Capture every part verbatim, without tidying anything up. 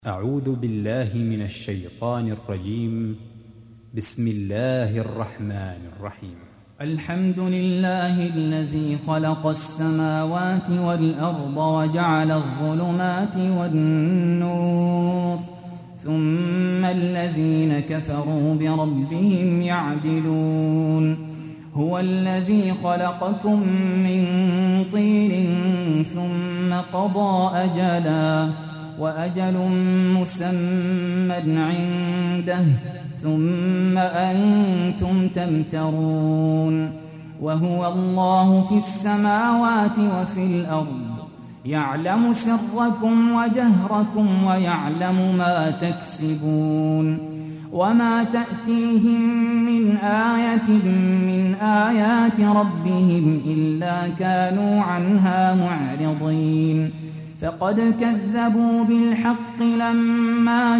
أعوذ بالله من الشيطان الرجيم. بسم الله الرحمن الرحيم. الحمد لله الذي خلق السماوات والأرض وجعل الظلمات والنور ثم الذين كفروا بربهم يعدلون. هو الذي خلقكم من طين ثم قضى أجلا وأجل مسمى عنده ثم أنتم تمترون. وهو الله في السماوات وفي الأرض يعلم سركم وجهركم ويعلم ما تكسبون. وما تأتيهم من آية من آيات ربهم إلا كانوا عنها معرضين. فقد كذبوا بالحق لما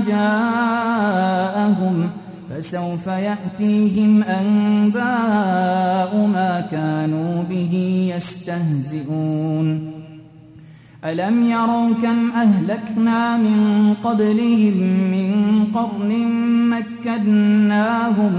جاءهم فسوف يأتيهم أنباء ما كانوا به يستهزئون. ألم يروا كم أهلكنا من قبلهم من قرن مكناهم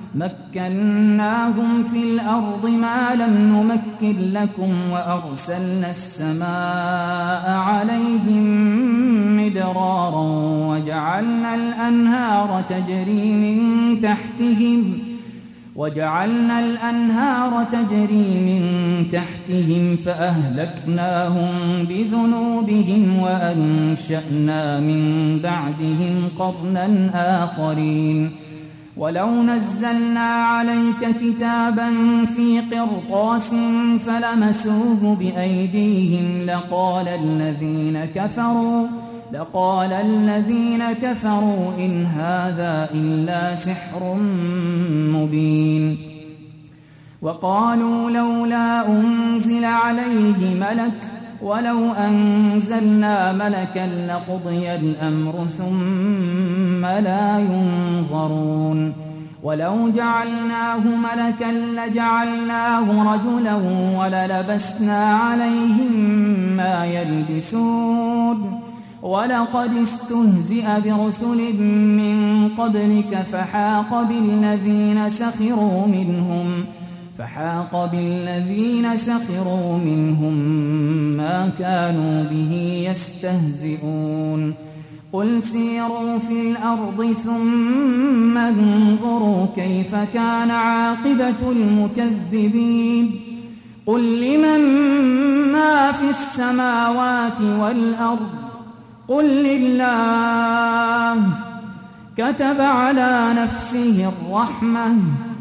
مكناهم في الأرض ما لم نمكن لكم وأرسلنا السماء عليهم مدرارا وجعلنا الأنهار تجري من تحتهم وجعلنا الأنهار تجري من تحتهم فأهلكناهم بذنوبهم وأنشأنا من بعدهم قرنا آخرين. ولو نزلنا عليك كتابا في قرطاس فلمسوه بأيديهم لقال الذين كفروا لقال الذين كفروا إن هذا إلا سحر مبين. وقالوا لولا أنزل عليه ملك ولو أنزلنا ملكا لقضي الأمر ثم لا ينظرون. ولو جعلناه ملكا لجعلناه رجلا وللبسنا عليهم ما يلبسون. ولقد استهزئ برسل من قبلك فحاق بالذين سخروا منهم فحاق بالذين سخروا منهم ما كانوا به يستهزئون. قل سيروا في الأرض ثم انظروا كيف كان عاقبة المكذبين. قل لمن ما في السماوات والأرض قل لله. كتب على نفسه الرحمة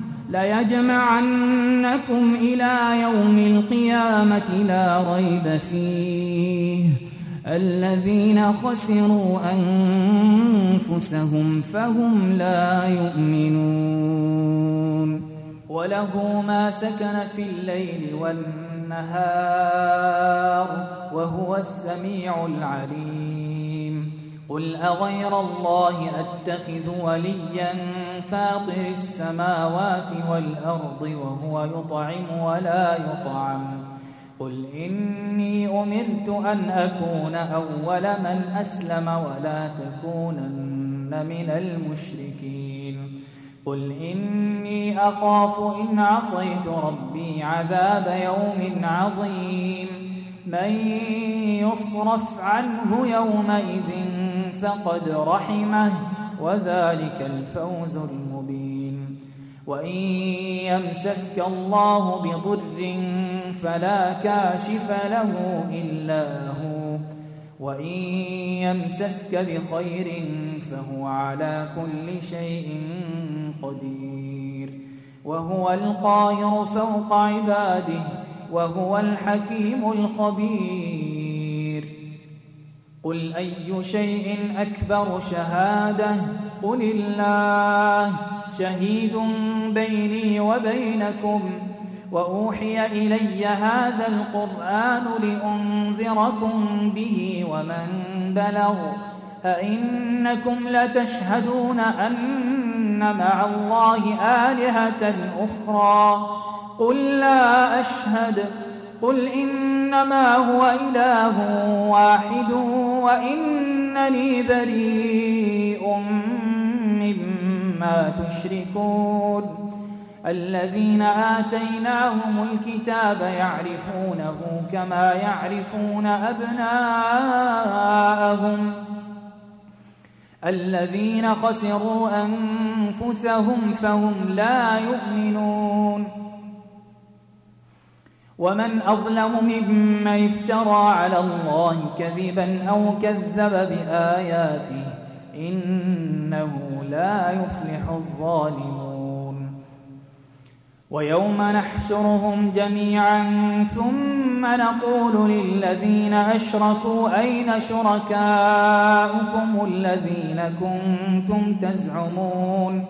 ليجمعنكم إلى يوم القيامة لا ريب فيه. الذين خسروا أنفسهم فهم لا يؤمنون. وله ما سكن في الليل والنهار وهو السميع العليم. قل أغير الله أتخذ وليا فاطر السماوات والأرض وهو يطعم ولا يطعم. قل إني أمرت أن أكون أول من أسلم ولا تكونن من المشركين. قل إني أخاف إن عصيت ربي عذاب يوم عظيم. من يصرف عنه يومئذ فقد رحمه وذلك الفوز المبين. وإن يمسسك الله بضر فلا كاشف له إلا هو وإن يمسسك بخير فهو على كل شيء قدير. وهو القاهر فوق عباده وهو الحكيم الخبير. قل أي شيء أكبر شهادة قل الله شهيد بيني وبينكم. وأوحي إلي هذا القرآن لأنذركم به ومن بلغ. أئنكم لتشهدون أن مع الله آلهة أخرى قل لا أشهد. قل إنما هو إله واحد وإن إنني بريء مما تشركون الذين آتيناهم الكتاب يعرفونه كما يعرفون أبناءهم الذين خسروا أنفسهم فهم لا يؤمنون ومن أظلم ممن افترى على الله كذبا أو كذب بآياته إنه لا يفلح الظالمون ويوم نحشرهم جميعا ثم نقول للذين أشركوا أين شركاؤكم الذين كنتم تزعمون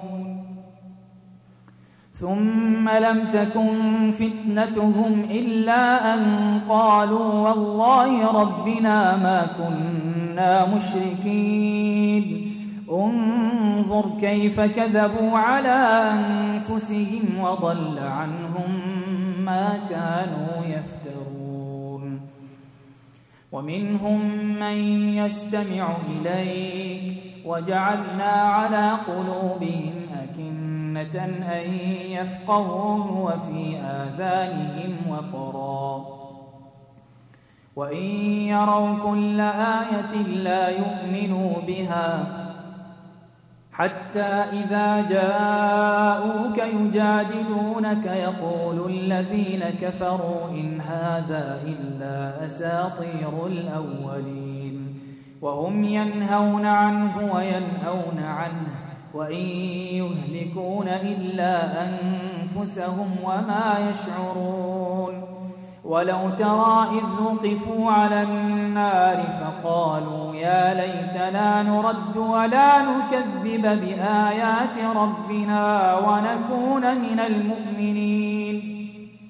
ثم لم تكن فتنتهم إلا أن قالوا والله ربنا ما كنا مشركين انظر كيف كذبوا على أنفسهم وضل عنهم ما كانوا يفترون ومنهم من يستمع إليك وجعلنا على قلوبهم أكنة أن يفقهوه وفي آذانهم وقرا وإن يروا كل آية لا يؤمنوا بها حتى إذا جاءوك يجادلونك يقول الذين كفروا إن هذا إلا أساطير الأولين وهم ينهون عنه وينأون عنه وإن يهلكون إلا أنفسهم وما يشعرون ولو ترى إذ وقفوا على النار فقالوا يا ليتنا نرد ولا نكذب بآيات ربنا ونكون من المؤمنين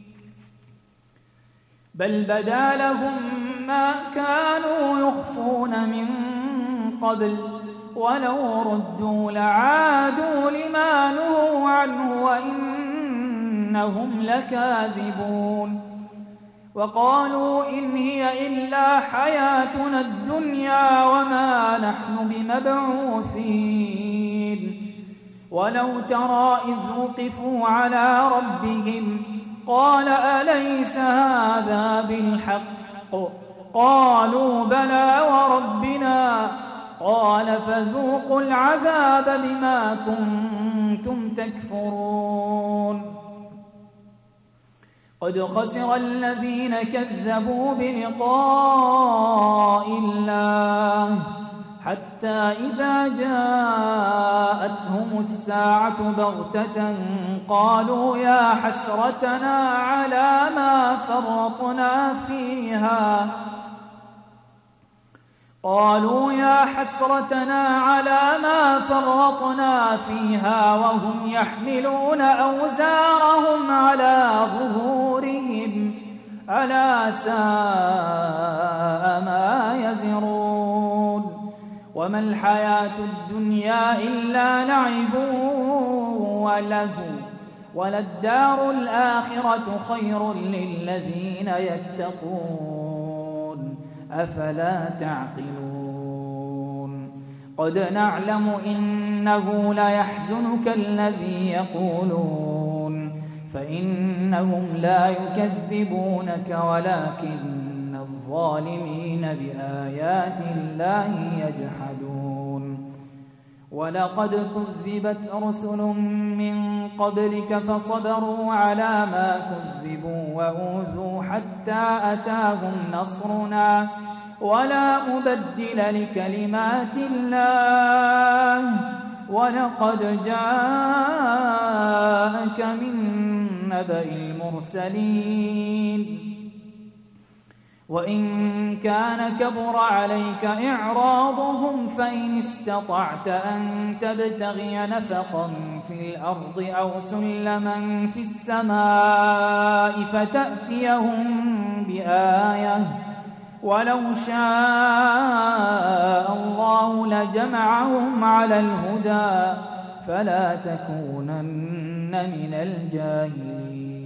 بل بدا لهم ما كانوا يخفون من قبل ولو ردوا لعادوا لما نهوا عنه وإنهم لكاذبون وقالوا إن هي إلا حياتنا الدنيا وما نحن بمبعوثين ولو ترى إذ وقفوا على ربهم قال أليس هذا بالحق قالوا بلى وربنا قال فذوقوا العذاب بما كنتم تكفرون قد خسر الذين كذبوا بلقاء الله حتى إذا جاءتهم الساعة بغتة قالوا يا حسرتنا على ما فرطنا فيها قالوا يا حسرتنا على ما فرطنا فيها وهم يحملون أوزارهم على ظهورهم ألا ساء ما يزرون وما الحياة الدنيا إلا لعب ولهو وللدار الآخرة خير للذين يتقون أفلا تعقلون قد نعلم إنه ليحزنك الذي يقولون فإنهم لا يكذبونك ولكن الظالمين بآيات الله يجحدون ولقد كذبت رسل من قبلك فصبروا على ما كذبوا وأوذوا حتى أتاهم نصرنا ولا مبدل لكلمات الله ولقد جاءك من نبأ المرسلين وإن كان كبر عليك إعراضهم فإن استطعت أن تبتغي نفقا في الأرض أو سلما في السماء فتأتيهم بآية ولو شاء الله لجمعهم على الهدى فلا تكونن من الجاهلين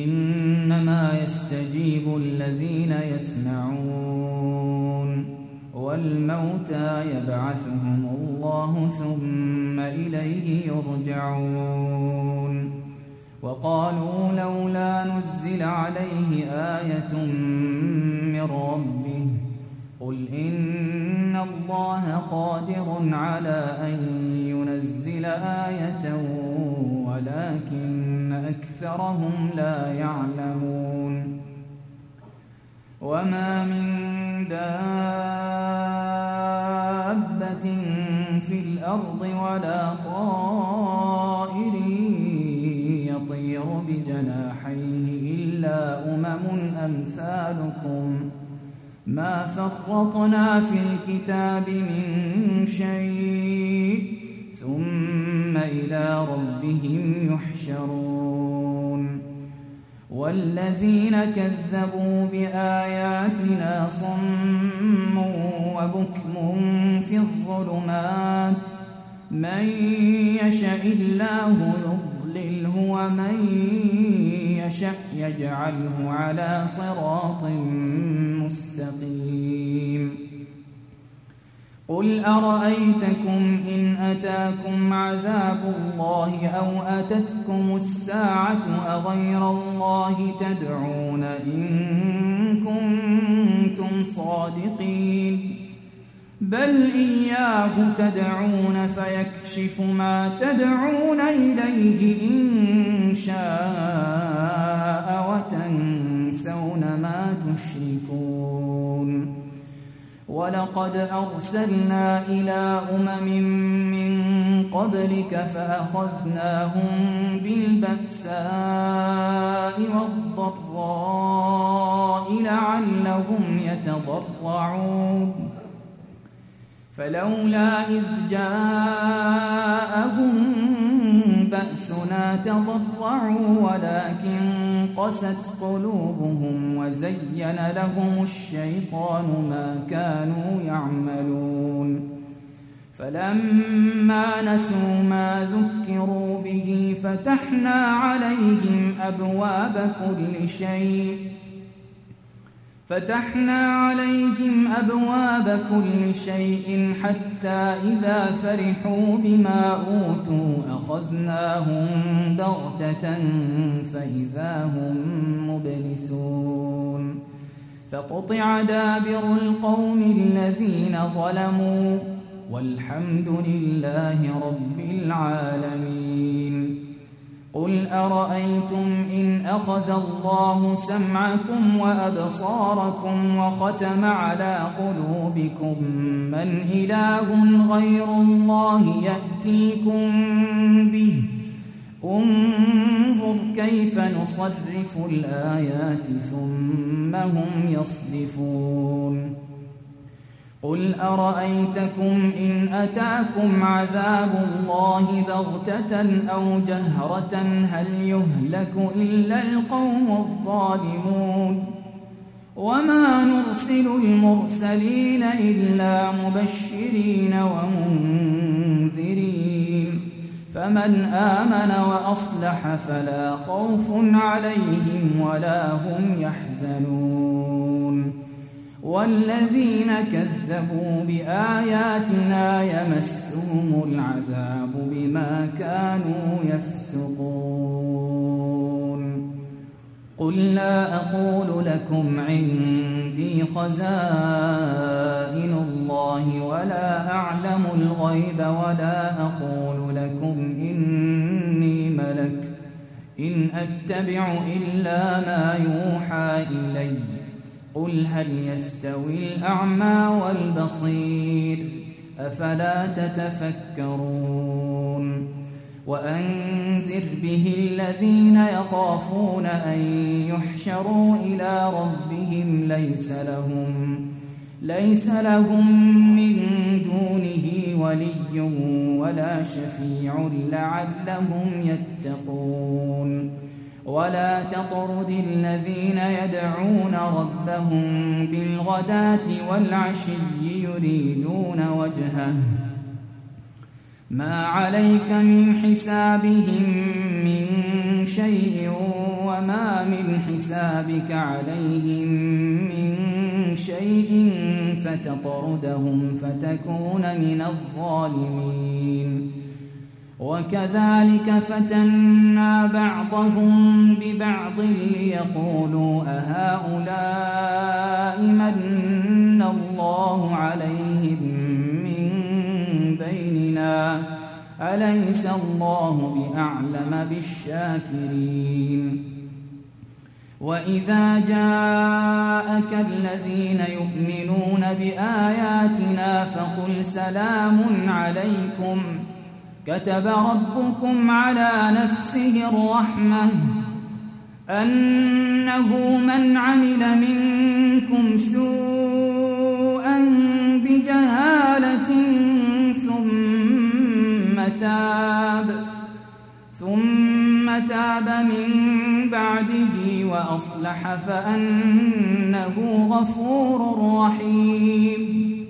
إنما يستجيب الذين يسمعون والموتى يبعثهم الله ثم إليه يرجعون. وقالوا لولا نزل عليه آية من ربه قل إن الله قادر على أن ينزل آية ولكن أكثرهم لا يعلمون. وما من دابة في الأرض ولا طائر يطير بجناحيه إلا أمم أمثالكم ما فرطنا في الكتاب من شيء ثم إلى ربهم يحشرون. والذين كذبوا بآياتنا صم وبكم في الظلمات من يشاء الله يضلله ومن يشاء يجعله على صراط مستقيم. قل أرأيتكم إن أتاكم عذاب الله أو أتتكم الساعة أغير الله تدعون إن كنتم صادقين بل إياه تدعون فيكشف ما تدعون إليه إن شاء وتنسون ما تشركون. ولقد أرسلنا إلى أمم من قبلك فأخذناهم بالبأساء والضراء لعلهم يتضرعون فلولا إذ جاءهم بأسنا تضرعوا ولكن قست قلوبهم وزين لهم الشيطان ما كانوا يعملون. فلما نسوا ما ذكروا به فتحنا عليهم أبواب كل شيء فتحنا عليهم أبواب كل شيء حتى إذا فرحوا بما أوتوا أخذناهم بغتة فإذا هم مبلسون. فقطع دابر القوم الذين ظلموا والحمد لله رب العالمين. قل أرأيتم إن أخذ الله سمعكم وأبصاركم وختم على قلوبكم من إله غير الله يأتيكم به انظر كيف نصرف الآيات ثم هم يصدفون. قل أرأيتكم إن أتاكم عذاب الله بغتة أو جهرة هل يهلك إلا القوم الظالمون. وما نرسل المرسلين إلا مبشرين ومنذرين فمن آمن وأصلح فلا خوف عليهم ولا هم يحزنون. والذين كذبوا بآياتنا يمسهم العذاب بما كانوا يفسقون. قل لا أقول لكم عندي خزائن الله ولا أعلم الغيب ولا أقول لكم إني ملك إن أتبع إلا ما يوحى إلي قل هل يستوي الأعمى والبصير أفلا تتفكرون. وأنذر به الذين يخافون أن يحشروا إلى ربهم ليس لهم ليس لهم من دونه ولي ولا شفيع لعلهم يتقون. ولا تطرد الذين يدعون ربهم بالغداة والعشي يريدون وجهه ما عليك من حسابهم من شيء وما من حسابك عليهم من شيء تطردهم فتكون من الظالمين. وكذلك فتنا بعضهم ببعض ليقولوا أهؤلاء من الله عليهم من بيننا أليس الله بأعلم بالشاكرين. وإذا جاءك الذين يؤمنون بآياتنا فقل سلام عليكم كتب ربكم على نفسه الرحمة أنه من عمل منكم سوءا بجهالة ثم تاب ثم تاب من بعده وأصلح فأنه غفور رحيم.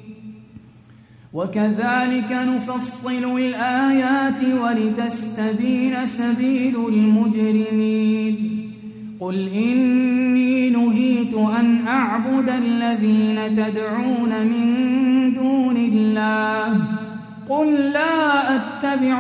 وكذلك نفصل الآيات ولتستبين سبيل المجرمين. قل إني نهيت أن أعبد الذين تدعون من دون الله قل لا أتبع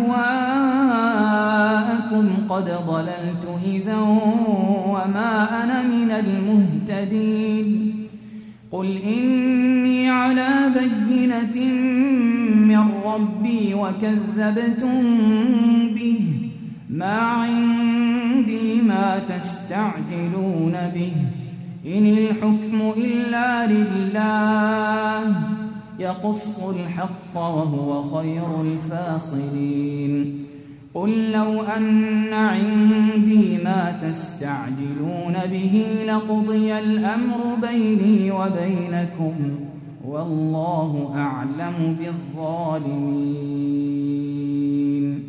أهواءكم قد ضللت إذا وما أنا من المهتدين. قل إني على بينة من ربي وكذبتم به ما عندي ما تستعجلون به إن الحكم إلا لله يقص الحق وهو خير الفاصلين. قل لو أن عندي ما تستعجلون به لقضي الأمر بيني وبينكم والله أعلم بالظالمين.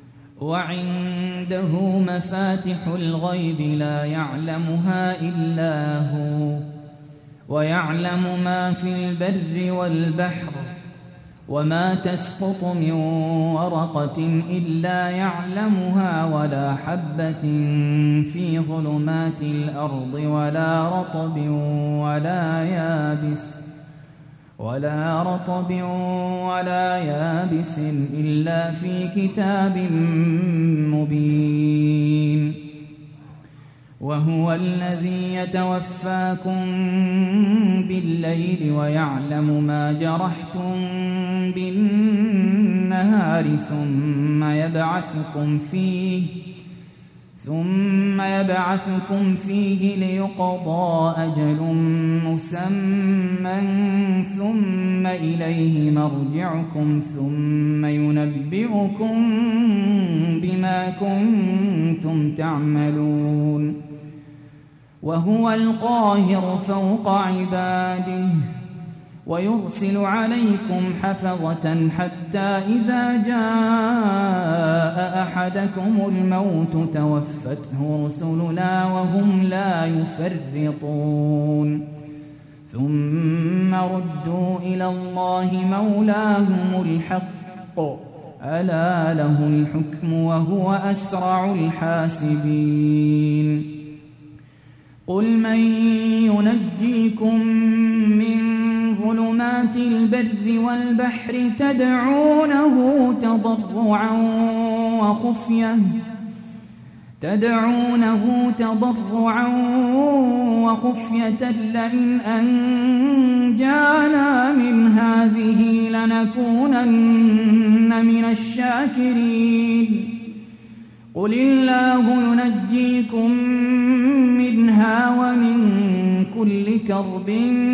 وعنده مفاتح الغيب لا يعلمها إلا هو ويعلم ما في البر والبحر وما تسقط من ورقة إلا يعلمها ولا حبة في ظلمات الأرض ولا رطب ولا يابس ولا رطب ولا يابس إلا في كتاب مبين. وهو الذي يتوفاكم بالليل ويعلم ما جرحتم بالنهار ثم يبعثكم فيه ثم يبعثكم فيه ليقضى أجل مسمى ثم إليه مرجعكم ثم ينبئكم بما كنتم تعملون. وهو القاهر فوق عباده ويرسل عليكم حفظة حتى إذا جاء أحدكم الموت توفته رسلنا وهم لا يفرطون ثم ردوا إلى الله مولاهم الحق ألا له الحكم وهو أسرع الحاسبين. قل من ينجيكم من ظلمات البر والبحر تدعونه تضرعا وخفية تدعونه تضرعا وخفية لئن أنجانا من هذه لنكونن من الشاكرين. قل الله ينجيكم منها ومن كل كرب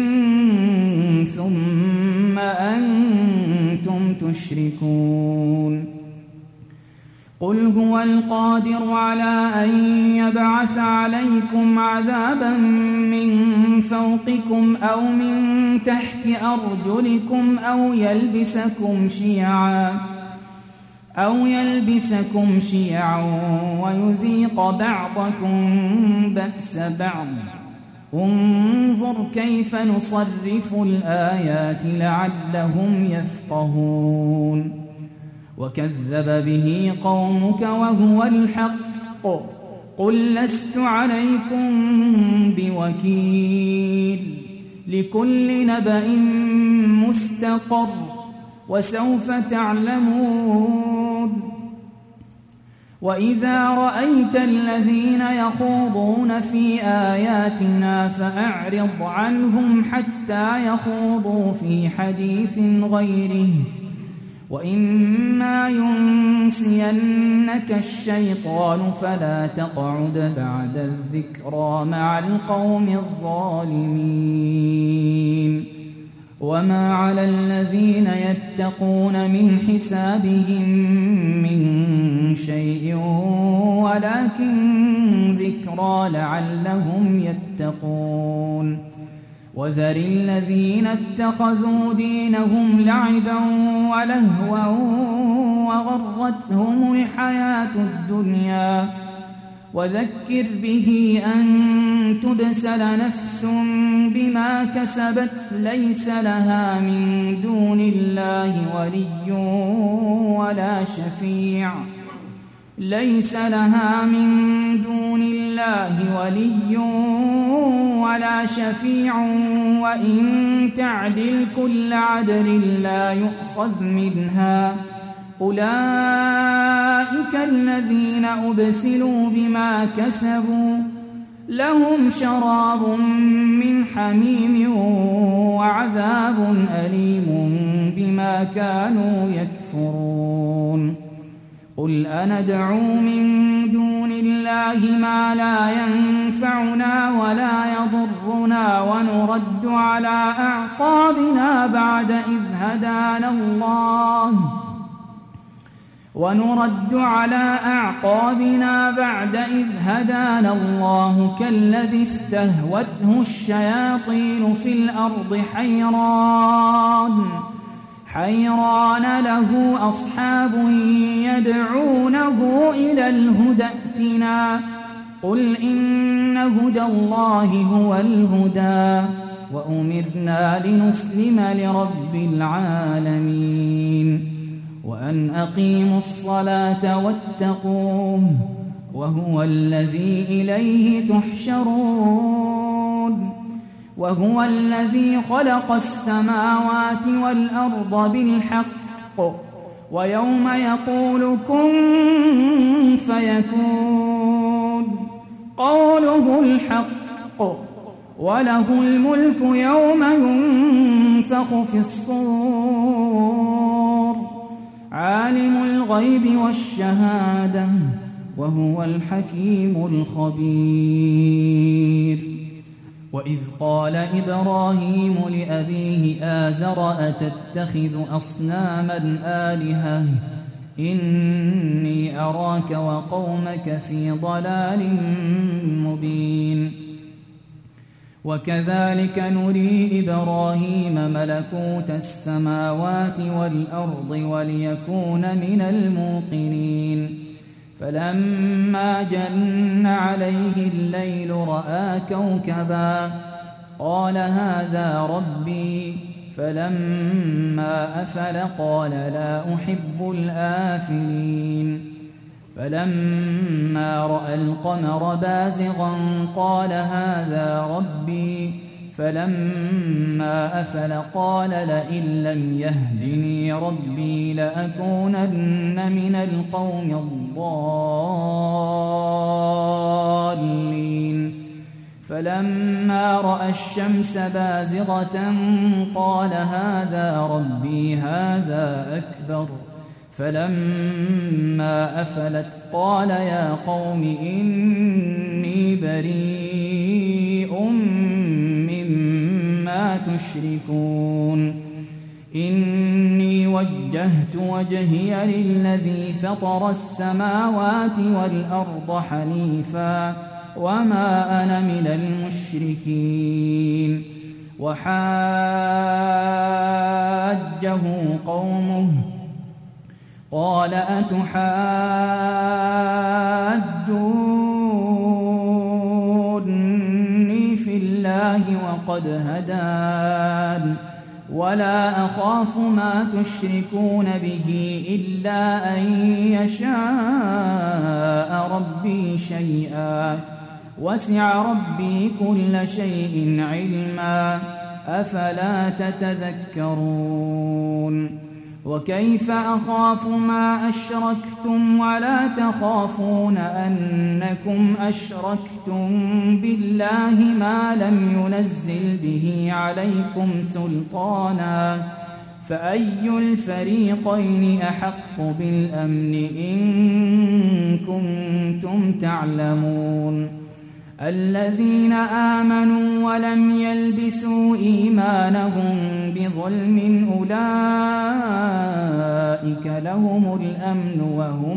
ثم أنتم تشركون. قل هو القادر على أن يبعث عليكم عذابا من فوقكم أو من تحت أرجلكم أو يلبسكم شيعا أو يلبسكم شيعا ويذيق بعضكم بأس بعض. انظر كيف نصرف الآيات لعلهم يفقهون. وكذب به قومك وهو الحق قل لست عليكم بوكيل لكل نبأ مستقر وسوف تعلمون. وإذا رأيت الذين يخوضون في آياتنا فأعرض عنهم حتى يخوضوا في حديث غيره، وإما ينسينك الشيطان فلا تقعد بعد الذكرى مع القوم الظالمين. وما على الذين يتقون من حسابهم من شيء ولكن ذكرى لعلهم يتقون. وذر الذين اتخذوا دينهم لعبا ولهوا وغرتهم الحياة الدنيا، وذكر به أن تبسل نفس بما كسبت ليس لها من دون الله ولي ولا شفيع ليس لها من دون الله ولي ولا شفيع وإن تعدل كل عدل لا يؤخذ منها. أولئك الذين أبسلوا بما كسبوا لهم شراب من حميم وعذاب أليم بما كانوا يكفرون. قل أندعو من دون الله ما لا ينفعنا ولا يضرنا ونرد على أعقابنا بعد إذ هدانا الله ونرد على أعقابنا بعد إذ هدانا الله كالذي استهوته الشياطين في الأرض حيران حيران له أصحاب يدعونه إلى الهدى ائتنا. قل إن هدى الله هو الهدى وأمرنا لنسلم لرب العالمين وأن أقيموا الصلاة واتقوه وهو الذي إليه تحشرون. وهو الذي خلق السماوات والأرض بالحق ويوم يقول كن فيكون قوله الحق وله الملك يوم ينفخ في الصور عالم الغيب والشهادة وهو الحكيم الخبير. وإذ قال إبراهيم لأبيه آزر أتتخذ أصناما آلهة إني أراك وقومك في ضلال مبين. وكذلك نري إبراهيم ملكوت السماوات والأرض وليكون من الموقنين. فلما جن عليه الليل رأى كوكبا قال هذا ربي فلما أفل قال لا أحب الآفلين. فلما رأى القمر بازغا قال هذا ربي فلما أفل قال لئن لم يهدني ربي لأكونن من القوم الضالين. فلما رأى الشمس بازغة قال هذا ربي هذا أكبر. فلما أفلت قال يا قوم إني بريء مما تشركون. إني وجهت وجهي للذي فطر السماوات والأرض حنيفا وما أنا من المشركين. وحاجه قومه قال أتحاجوني في الله وقد هدان ولا أخاف ما تشركون به إلا أن يشاء ربي شيئا وسع ربي كل شيء علما أفلا تتذكرون وكيف أخاف ما أشركتم ولا تخافون أنكم أشركتم بالله ما لم ينزل به عليكم سلطانا فأي الفريقين أحق بالأمن إن كنتم تعلمون الذين آمنوا ولم يلبسوا إيمانهم بظلم أولئك لهم الأمن وهم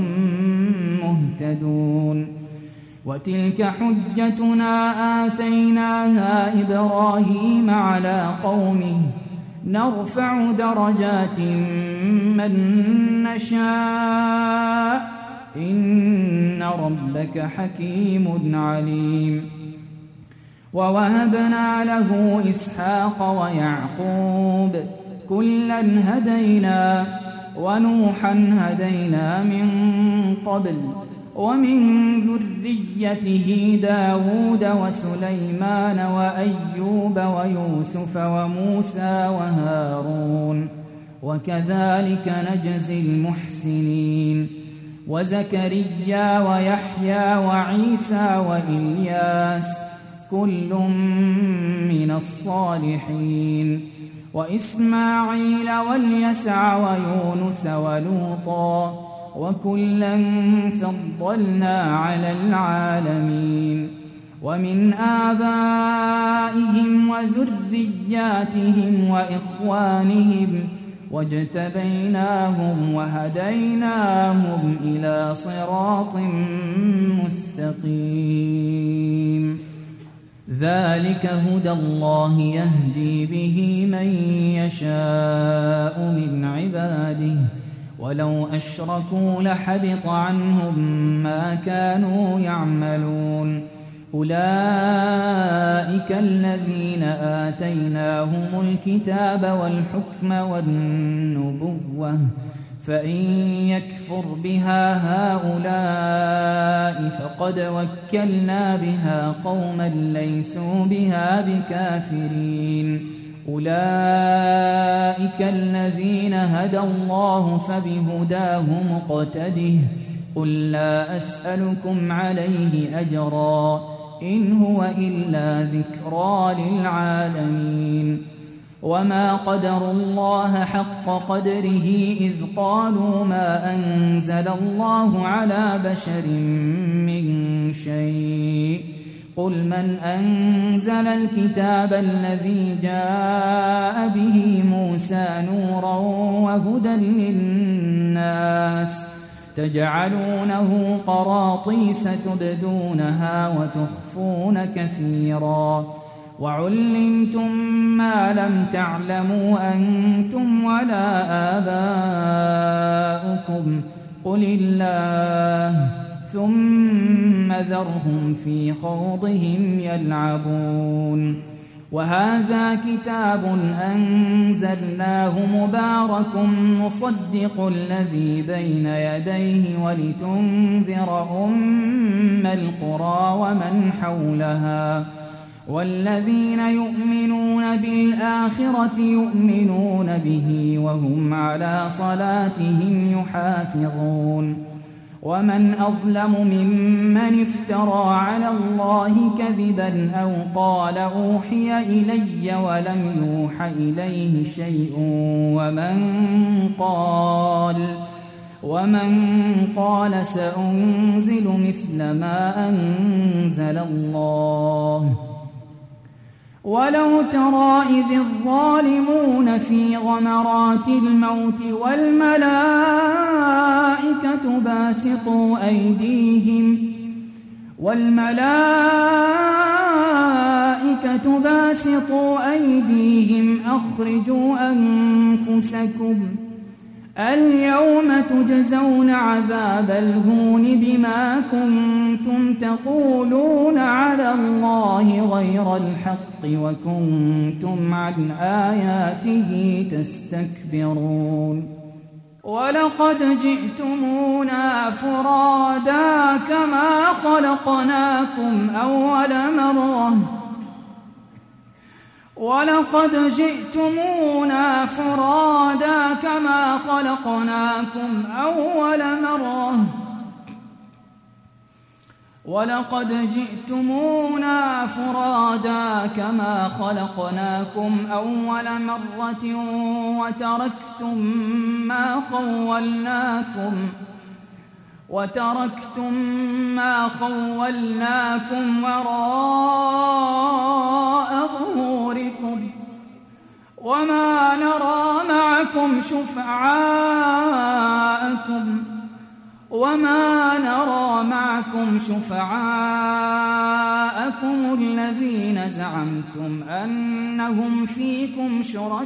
مهتدون وتلك حجتنا آتيناها إبراهيم على قومه نرفع درجات من نشاء إن ربك حكيم عليم ووهبنا له إسحاق ويعقوب كلا هدينا ونوحا هدينا من قبل ومن ذريته داود وسليمان وأيوب ويوسف وموسى وهارون وكذلك نجزي المحسنين وزكريا ويحيى وعيسى وإلياس كل من الصالحين وإسماعيل واليسع ويونس ولوطا وكلا فضلنا على العالمين ومن آبائهم وذرياتهم وإخوانهم واجتبيناهم وهديناهم إلى صراط مستقيم ذلك هدى الله يهدي به من يشاء من عباده ولو أشركوا لحبط عنهم ما كانوا يعملون أولئك الذين آتيناهم الكتاب والحكم والنبوة فإن يكفر بها هؤلاء فقد وكلنا بها قوما ليسوا بها بكافرين أولئك الذين هدى الله فبهداه مقتده قل لا أسألكم عليه أجرا إن هو إلا ذكرى للعالمين وما قدروا الله حق قدره إذ قالوا ما أنزل الله على بشر من شيء قل من أنزل الكتاب الذي جاء به موسى نورا وهدى للناس تجعلونه قراطيس تبدونها وتخفون كثيرا وعلمتم ما لم تعلموا أنتم ولا آباؤكم قل الله ثم ذرهم في خوضهم يلعبون وهذا كتاب أنزلناه مبارك مصدق الذي بين يديه ولتنذر أم القرى ومن حولها والذين يؤمنون بالآخرة يؤمنون به وهم على صلاتهم يحافظون ومن أظلم ممن افترى على الله كذبا أو قال أوحي إلي ولم يوح إليه شيء ومن قال ومن قال سأنزل مثل ما أنزل الله ولو ترى إذ الظالمون في غمرات الموت والملائكة باسطوا أيديهم والملائكة باسطوا أيديهم أخرجوا أنفسكم اليوم تجزون عذاب الهون بما كنتم تقولون على الله غير الحق وكنتم عن آياته تستكبرون ولقد جئتمونا فرادا كما خلقناكم أول مرة ولقد جئتمونا فرادا كما خلقناكم أول مرة ولقد جئتمونا فرادا كما خلقناكم أول مرة وتركتم ما خولناكم وتركتم ما خولناكم وراء ظهوركم وما نرى معكم شفعاءكم وما نرى معكم شفعاءكم الذين زعمتم أنهم فيكم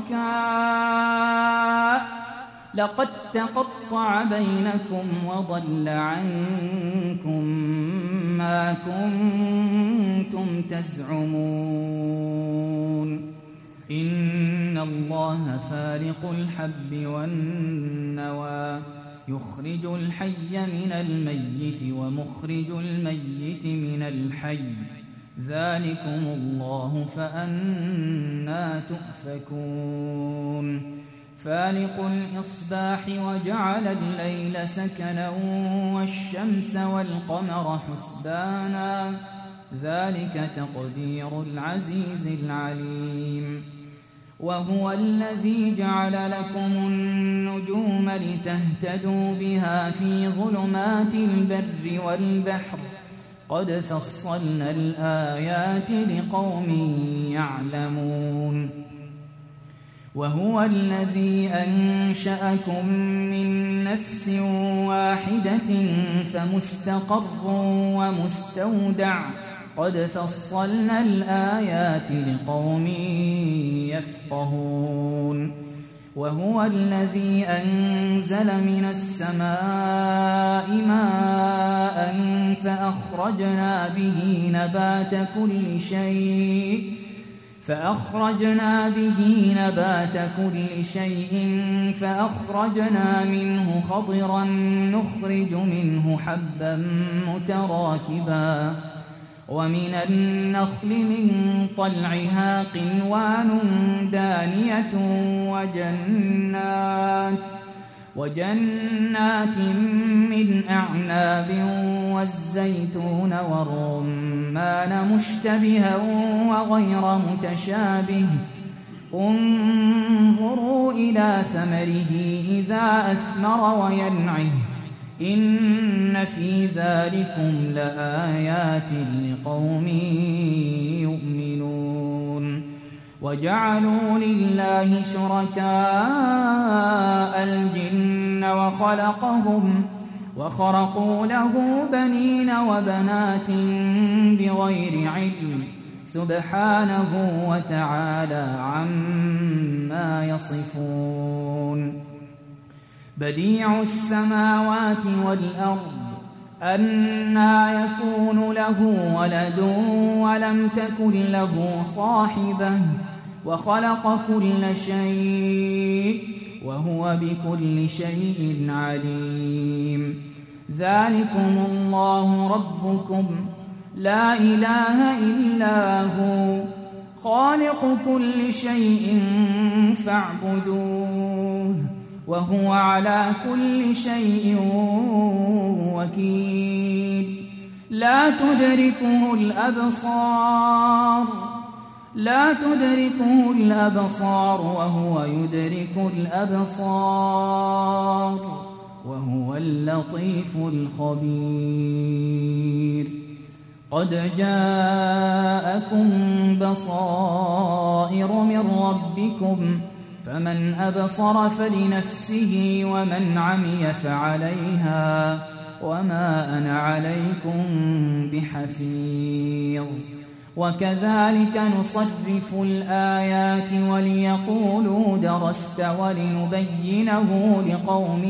شركاء لقد تقطع بينكم وضل عنكم ما كنتم تزعمون إن الله فالق الحب والنوى يخرج الحي من الميت ومخرج الميت من الحي ذلكم الله فأنى تؤفكون فالق الإصباح وجعل الليل سكنا والشمس والقمر حسبانا ذلك تقدير العزيز العليم وهو الذي جعل لكم النجوم لتهتدوا بها في ظلمات البر والبحر قد فصلنا الآيات لقوم يعلمون وهو الذي أنشأكم من نفس واحدة فمستقر ومستودع قد فصلنا الآيات لقوم يفقهون وهو الذي أنزل من السماء ماء فأخرجنا به نبات كل شيء فأخرجنا به نبات كل شيء فأخرجنا منه خضرا نخرج منه حبا متراكبا ومن النخل من طلعها قنوان دانية وجنات وجنات من أعناب والزيتون والرمان مشتبها وغير متشابه انظروا إلى ثمره إذا أثمر وينعه إن في ذلكم لآيات لقوم يؤمنون وجعلوا لله شركاء الجن وخلقهم وخرقوا له بنين وبنات بغير علم سبحانه وتعالى عما يصفون بديع السماوات والأرض أنى يكون له ولد ولم تكن له صاحبة وخلق كل شيء وهو بكل شيء عليم ذلكم الله ربكم لا إله إلا هو خالق كل شيء فاعبدوه وهو على كل شيء وكيل لا تدركه الأبصار لا تدركه الأبصار وهو يدرك الأبصار وهو اللطيف الخبير قد جاءكم بصائر من ربكم فمن أبصر فلنفسه ومن عمي فعليها وما أنا عليكم بحفيظ وكذلك نصرف الآيات وليقولوا درست ولنبينه لقوم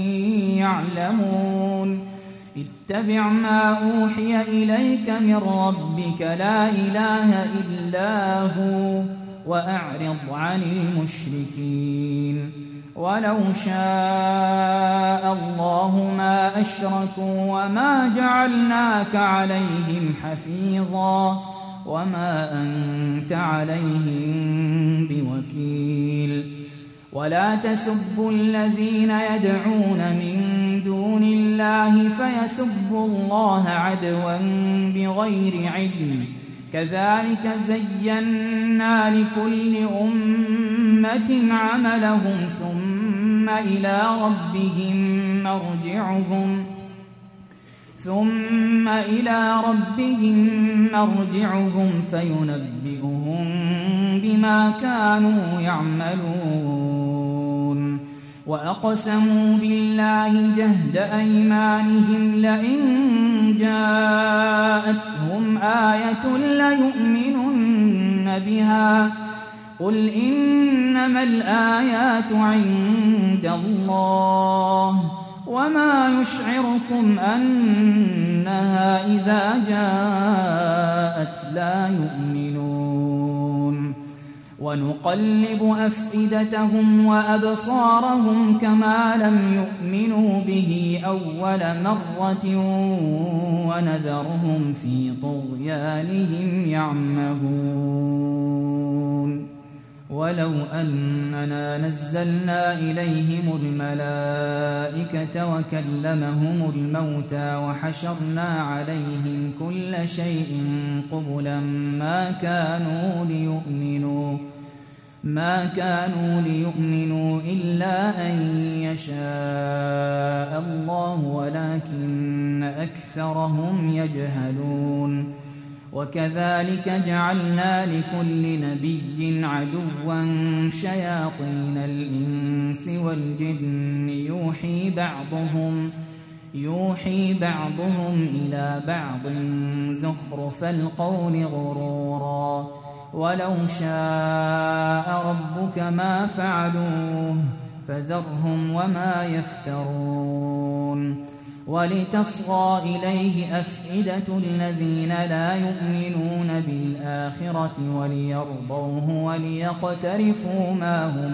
يعلمون اتبع ما أوحي إليك من ربك لا إله إلا هو وأعرض عن المشركين ولو شاء الله ما أشركوا وما جعلناك عليهم حفيظا وما أنت عليهم بوكيل ولا تسبوا الذين يدعون من دون الله فيسبوا الله عدوا بغير علم كذلك زينا لكل أمة عملهم ثم إلى ربهم مرجعهم ثم إلى ربهم مرجعهم فينبئهم بما كانوا يعملون وأقسموا بالله جهد أيمانهم لئن جاءتهم آية ليؤمنن بها قل إنما الآيات عند الله وما يشعركم أنها إذا جاءت لا يؤمنون ونقلب أفئدتهم وأبصارهم كما لم يؤمنوا به أول مرة ونذرهم في طغيانهم يعمهون ولو أننا نزلنا إليهم الملائكة وكلمهم الموتى وحشرنا عليهم كل شيء قبلا ما كانوا ليؤمنوا ما كانوا ليؤمنوا إلا أن يشاء الله ولكن أكثرهم يجهلون وكذلك جعلنا لكل نبي عدوا شياطين الإنس والجن يوحي بعضهم يوحي بعضهم إلى بعض زخرف القول غرورا ولو شاء ربك ما فعلوه فذرهم وما يفترون ولتصغى إليه أفئدة الذين لا يؤمنون بالآخرة وليرضوه وليقترفوا ما هم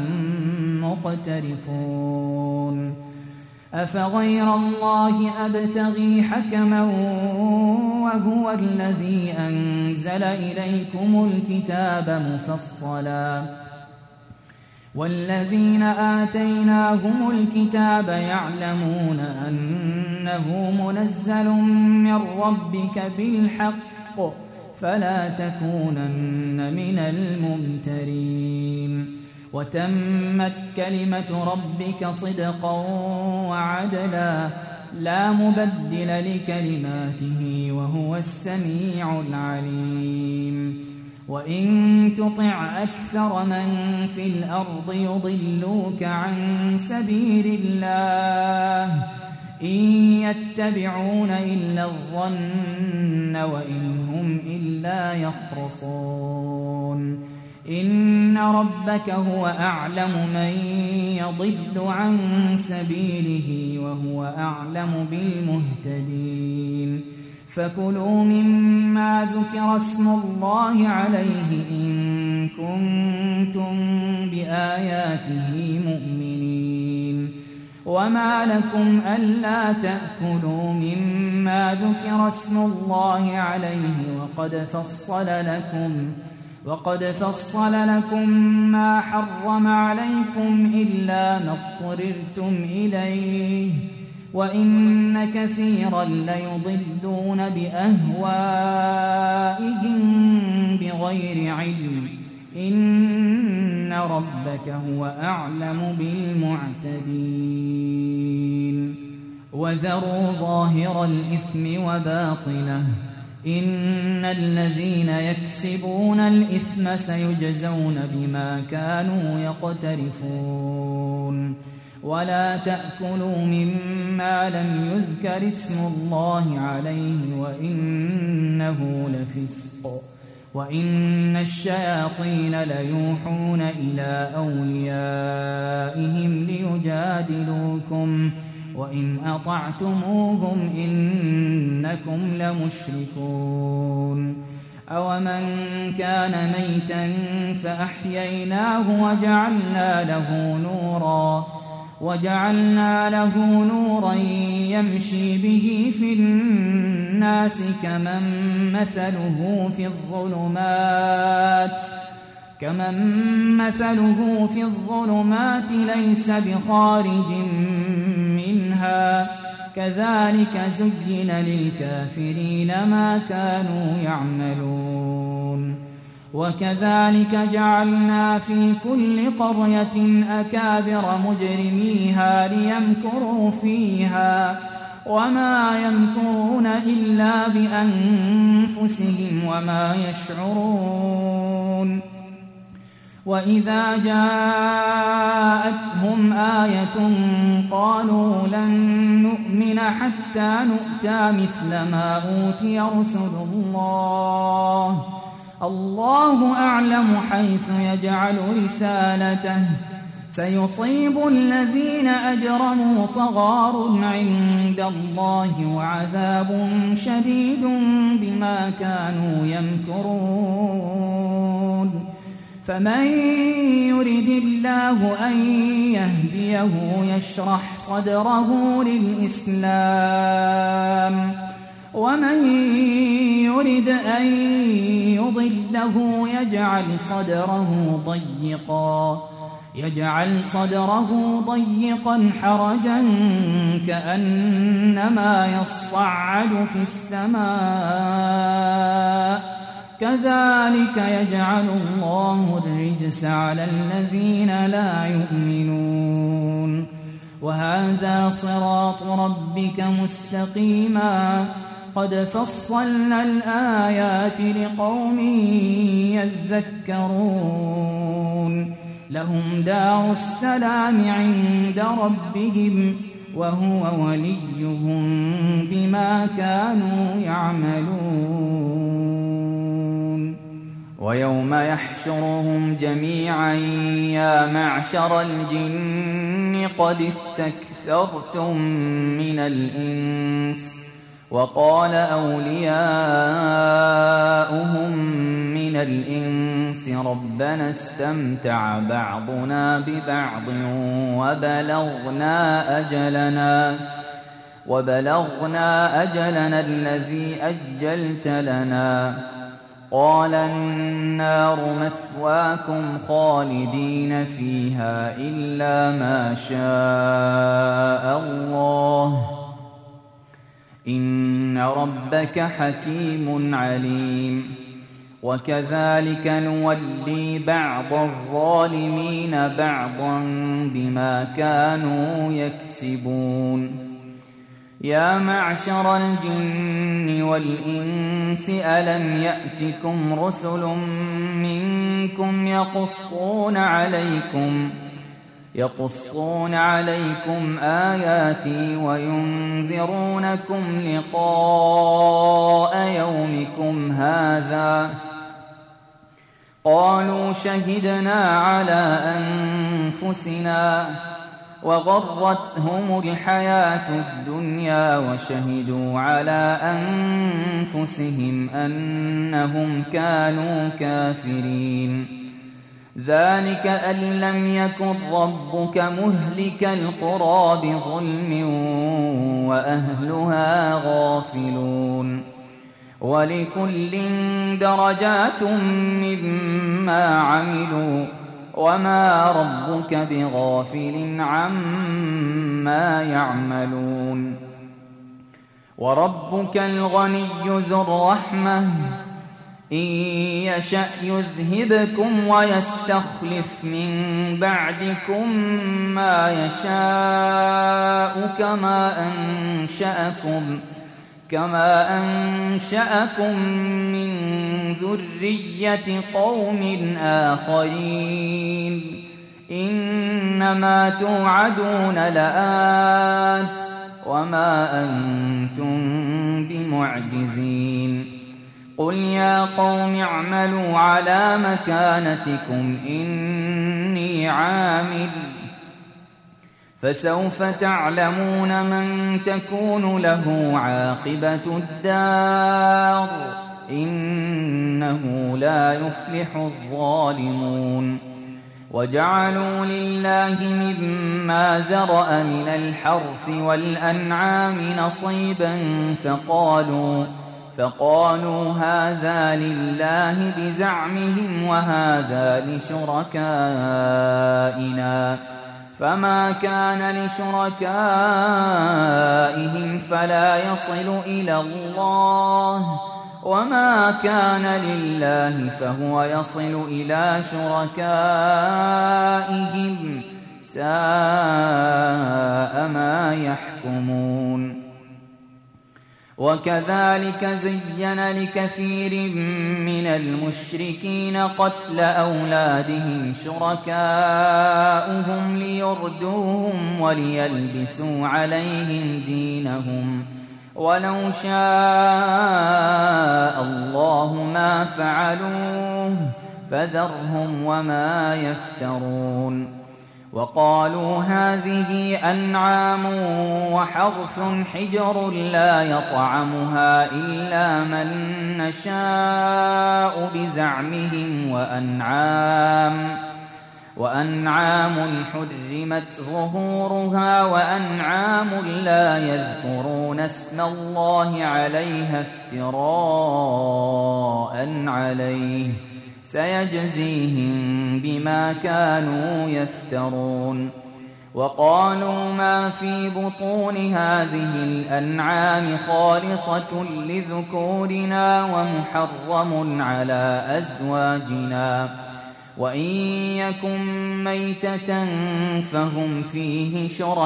مقترفون أفغير الله أبتغي حكما وهو الذي أنزل إليكم الكتاب مفصلا والذين آتيناهم الكتاب يعلمون أنه منزل من ربك بالحق فلا تكونن من الممترين وتمت كلمة ربك صدقا وعدلا لا مبدل لكلماته وهو السميع العليم وإن تطع أكثر من في الأرض يضلوك عن سبيل الله إن يتبعون إلا الظن وإن هم إلا يخرصون إن ربك هو أعلم من يضل عن سبيله وهو أعلم بالمهتدين فكلوا مما ذكر اسم الله عليه إن كنتم بآياته مؤمنين وما لكم ألا تأكلوا مما ذكر اسم الله عليه وقد فصل لكم وقد فصل لكم ما حرم عليكم إلا ما اضطررتم إليه وإن كثيرا ليضلون بأهوائهم بغير علم إن ربك هو أعلم بالمعتدين وذروا ظاهر الإثم وباطنه إن الذين يكسبون الإثم سيجزون بما كانوا يقترفون ولا تأكلوا مما لم يذكر اسم الله عليه وإنه لفسق وإن الشياطين ليوحون إلى أوليائهم ليجادلوكم وإن أطعتموهم إنكم لمشركون أومن كان ميتا فأحييناه وجعلنا له نورا وجعلنا له نورا يمشي به في الناس الناس كمن مثله في الظلمات كمن مثله في الظلمات ليس بخارج منها كذلك زين للكافرين ما كانوا يعملون وكذلك جعلنا في كل قرية أكابر مجرميها ليمكروا فيها وما يمكرون إلا بأنفسهم وما يشعرون وإذا جاءتهم آية قالوا لن نؤمن حتى نؤتى مثل ما أوتي رسل الله الله أعلم حيث يجعل رسالته سيصيب الذين أجرموا صغار عند الله وعذاب شديد بما كانوا يمكرون فمن يرد الله أن يهديه يشرح صدره للإسلام ومن يرد أن يضله يجعل صدره ضيقا يجعل صدره ضيقا حرجا كأنما يصعد في السماء كذلك يجعل الله الرجس على الذين لا يؤمنون وهذا صراط ربك مستقيما قد فصلنا الآيات لقوم يذكرون لهم دار السلام عند ربهم وهو وليهم بما كانوا يعملون ويوم يحشرهم جميعا يا معشر الجن قد استكثرتم من الإنس وقال أولياؤهم من الإنس ربنا استمتع بعضنا ببعض وبلغنا أجلنا وبلغنا أجلنا الذي أجلت لنا قال النار مثواكم خالدين فيها إلا ما شاء الله إن ربك حكيم عليم وكذلك نولي بعض الظالمين بعضا بما كانوا يكسبون يا معشر الجن والإنس ألم يأتكم رسل منكم يقصون عليكم يقصون عليكم آياتي وينذرونكم لقاء يومكم هذا قالوا شهدنا على أنفسنا وغرتهم الحياة الدنيا وشهدوا على أنفسهم أنهم كانوا كافرين ذلك أن لم يكن ربك مهلك القرى بظلم وأهلها غافلون ولكل درجات مما عملوا وما ربك بغافل عما يعملون وربك الغني ذو الرحمة إن يشأ يذهبكم ويستخلف من بعدكم ما يشاء كما أنشأكم كما أنشأكم من ذرية قوم آخرين إنما توعدون لآت وما أنتم بمعجزين قل يا قوم اعملوا على مكانتكم إني عامل فسوف تعلمون من تكون له عاقبة الدار إنه لا يفلح الظالمون وجعلوا لله مما ذرأ من الحرث والأنعام نصيبا فقالوا فقالوا هذا لله بزعمهم وهذا لشركائنا فما كان لشركائهم فلا يصل إلى الله وما كان لله فهو يصل إلى شركائهم ساء ما يحكمون. وكذلك زين لكثير من المشركين قتل أولادهم شركاؤهم ليردوهم وليلبسوا عليهم دينهم ولو شاء الله ما فعلوه فذرهم وما يفترون. وقالوا هذه أنعام وحرث حجر لا يطعمها إلا من نشاء بزعمهم وأنعام وأنعام حرمت ظهورها وأنعام لا يذكرون اسم الله عليها افتراء عليه سيجزيهم بما كانوا يفترون. وقالوا ما في بطون هذه الأنعام خالصة لذكورنا ومحرم على أزواجنا وإن يكن ميتة فهم فيه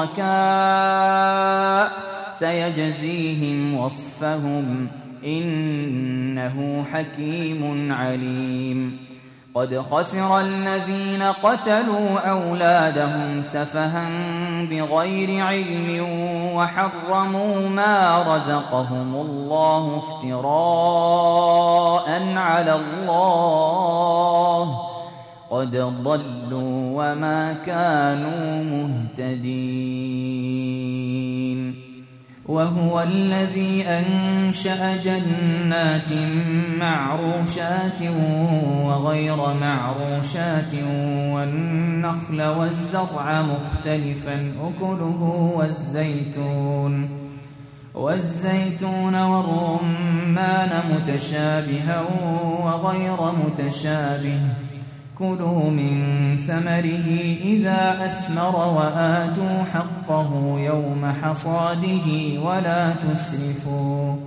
شركاء سيجزيهم وصفهم إنه حكيم عليم. قد خسر الذين قتلوا أولادهم سفها بغير علم وحرموا ما رزقهم الله افتراء على الله قد ضلوا وما كانوا مهتدين. وهو الذي أنشأ جنات معروشات وغير معروشات والنخل والزرع مختلفا أكله والزيتون والزيتون والرمان متشابها وغير متشابه كلوا من ثمره إذا أثمر وآتوا حقه يوم حصاده ولا تسرفوا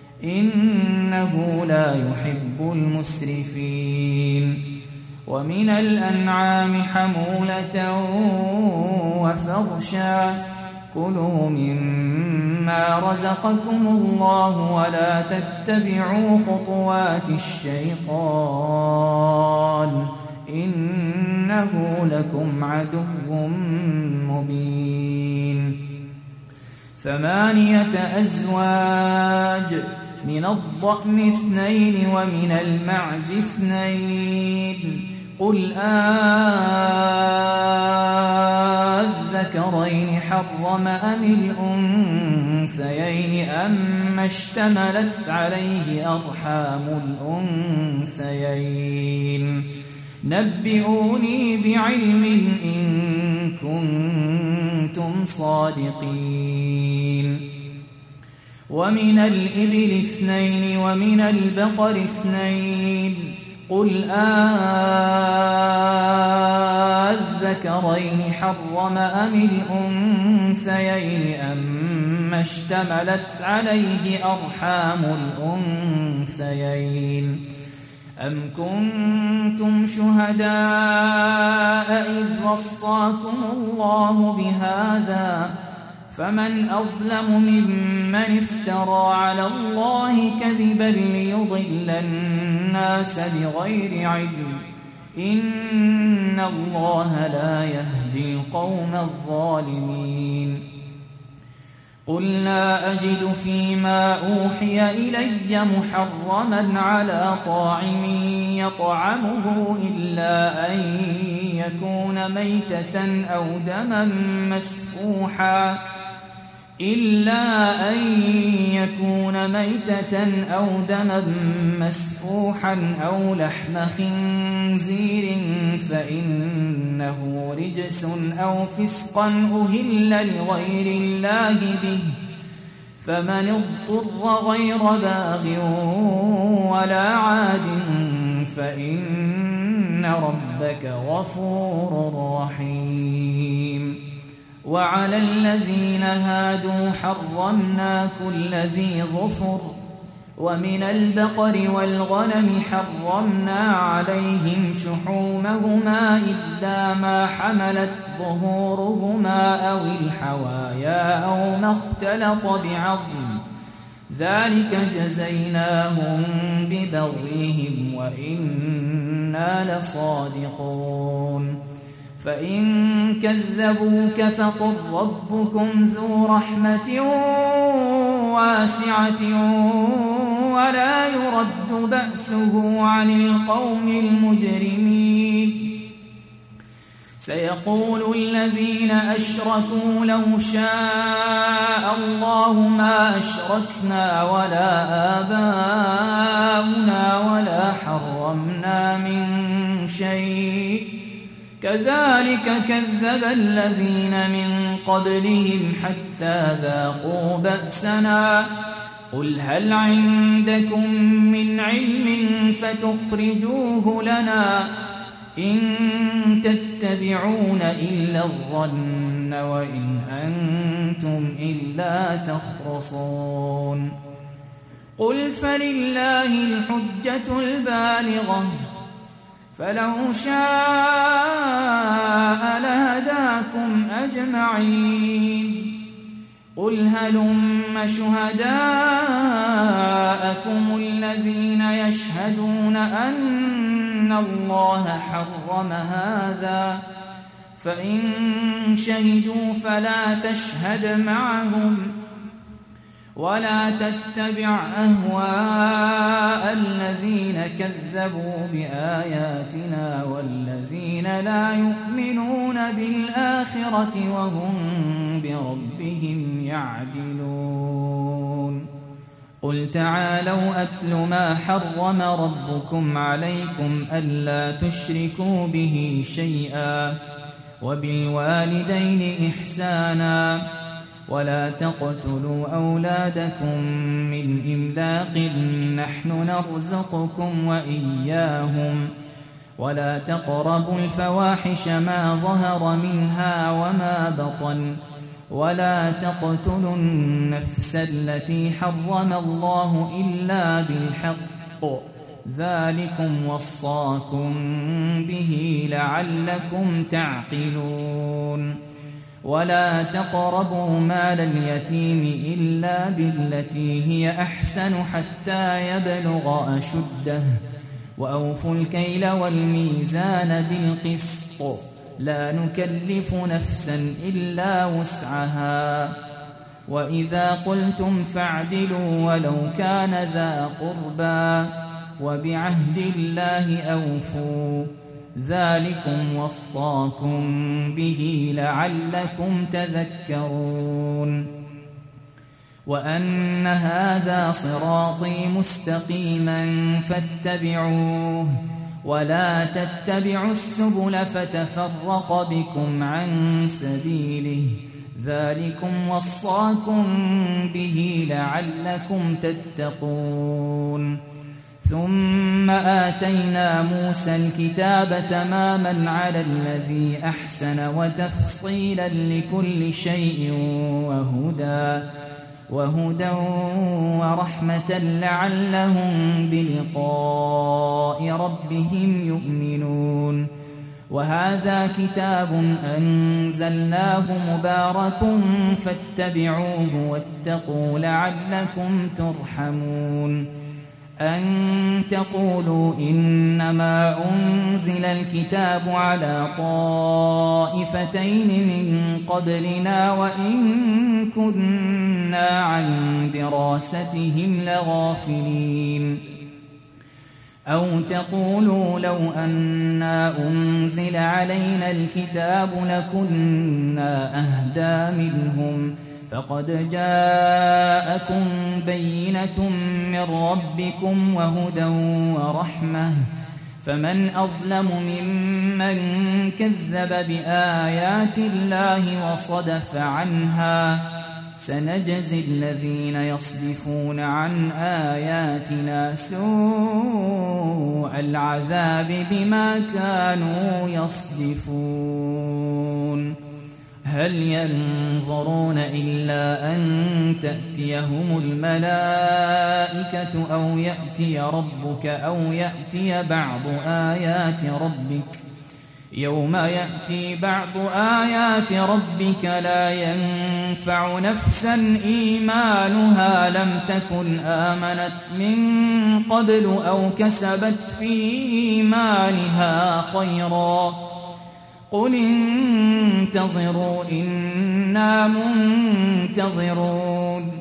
إنه لا يحب المسرفين. ومن الأنعام حمولة وفرشا كلوا مما رزقكم الله ولا تتبعوا خطوات الشيطان إنه لكم عدو مبين. ثمانية أزواج من الضأن اثنين ومن المعز اثنين قل أذكرين حرم أم الأنثيين أما اشتملت عليه أرحام الأنثيين نبئوني بعلم إن كنتم صادقين. ومن الإبل اثنين ومن البقر اثنين قل أذكرين حرم أم الأنثيين أما اشتملت عليه أرحام الأنثيين أم كنتم شهداء إذ وصاكم الله بهذا فمن أظلم ممن افترى على الله كذبا ليضل الناس بغير علم إن الله لا يهدي القوم الظالمين. قل لا أجد فيما أوحي إلي محرما على طاعم يطعمه إلا أن يكون ميتة أو دما مسفوحا إلا أن يكون ميتة أو دما مسفوحا أو لحم خنزير فإنه رجس أو فسقا أهل لغير الله به فمن اضطر غير باغ ولا عاد فإن ربك غفور رحيم. وعلى الذين هادوا حرمنا كل ذي ظفر ومن البقر والغنم حرمنا عليهم شحومهما إلا ما حملت ظهورهما أو الحوايا أو ما اختلط بعظم ذلك جزيناهم ببغيهم وإنا لصادقون. فإن كذبوك فقل ربكم ذو رحمة واسعة ولا يرد بأسه عن القوم المجرمين. سيقول الذين أشركوا لو شاء الله ما أشركنا ولا آباؤنا ولا حرمنا من شيء كذلك كذب الذين من قبلهم حتى ذاقوا بأسنا قل هل عندكم من علم فتخرجوه لنا إن تتبعون إلا الظن وإن أنتم إلا تخرصون. قل فلله الحجة البالغة فلو شاء لهداكم أجمعين. قل هلم شهداءكم الذين يشهدون أن الله حرم هذا فإن شهدوا فلا تشهد معهم ولا تتبع أهواء الذين كذبوا بآياتنا والذين لا يؤمنون بالآخرة وهم بربهم يعدلون. قل تعالوا أتل ما حرم ربكم عليكم ألا تشركوا به شيئا وبالوالدين إحسانا ولا تقتلوا أولادكم من إملاق نحن نرزقكم وإياهم ولا تقربوا الفواحش ما ظهر منها وما بطن ولا تقتلوا النفس التي حرم الله إلا بالحق ذلكم وصاكم به لعلكم تعقلون. ولا تقربوا مال اليتيم إلا بالتي هي أحسن حتى يبلغ أشده وأوفوا الكيل والميزان بالقسط لا نكلف نفسا إلا وسعها وإذا قلتم فاعدلوا ولو كان ذا قربى وبعهد الله أوفوا ذلكم وصاكم به لعلكم تذكرون. وأن هذا صراطي مستقيما فاتبعوه ولا تتبعوا السبل فتفرق بكم عن سبيله ذلكم وصاكم به لعلكم تتقون. ثم آتينا موسى الكتاب تماما على الذي أحسن وتفصيلا لكل شيء وهدى وهدى ورحمة لعلهم بلقاء ربهم يؤمنون. وهذا كتاب أنزلناه مبارك فاتبعوه واتقوا لعلكم ترحمون. أن تقولوا إنما أنزل الكتاب على طائفتين من قبلنا وإن كنا عن دراستهم لغافلين. أو تقولوا لو أنا أنزل علينا الكتاب لكنا أهدى منهم فقد جاءكم بينة من ربكم وهدى ورحمة فمن أظلم ممن كذب بآيات الله وصدف عنها سنجزي الذين يصدفون عن آياتنا سوء العذاب بما كانوا يصدفون هل ينظرون إلا أن تأتيهم الملائكة أو يأتي ربك أو يأتي بعض آيات ربك يوم يأتي بعض آيات ربك لا ينفع نفسا إيمانها لم تكن آمنت من قبل أو كسبت في إيمانها خيرا قل انتظروا إنا منتظرون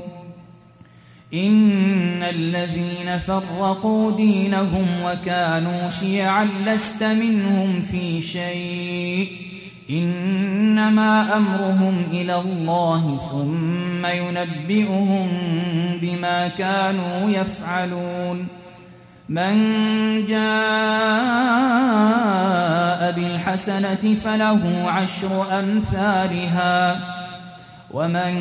إن الذين فرقوا دينهم وكانوا شيعا لست منهم في شيء إنما أمرهم إلى الله ثم ينبئهم بما كانوا يفعلون من جاء بالحسنة فله عشر أمثالها ومن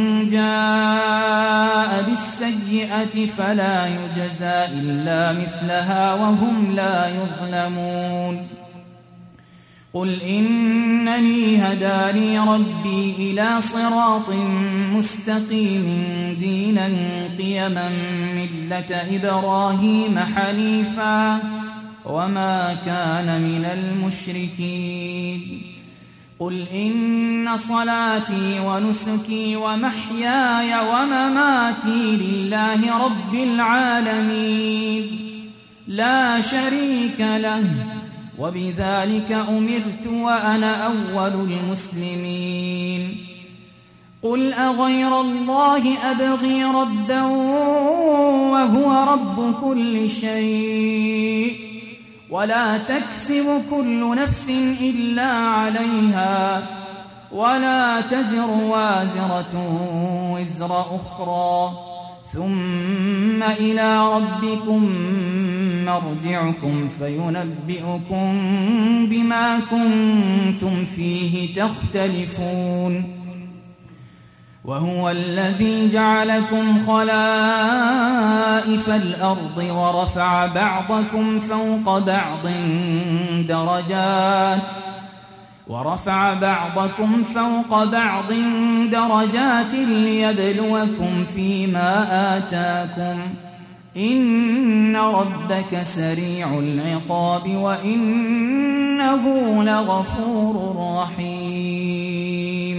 جاء بالسيئة فلا يجزى إلا مثلها وهم لا يظلمون قل إنني هداني ربي إلى صراط مستقيم دينا قيما ملة إبراهيم حنيفا وما كان من المشركين قل إن صلاتي ونسكي ومحياي ومماتي لله رب العالمين لا شريك له وبذلك أمرت وأنا أول المسلمين قل أغير الله أبغي ربا وهو رب كل شيء ولا تكسب كل نفس إلا عليها ولا تزر وازرة وزر أخرى ثم إلى ربكم مرجعكم فينبئكم بما كنتم فيه تختلفون وهو الذي جعلكم خلائف الأرض ورفع بعضكم فوق بعض درجات ورفع بعضكم فوق بعض درجات ليبلوكم فيما آتاكم إن ربك سريع العقاب وإنه لغفور رحيم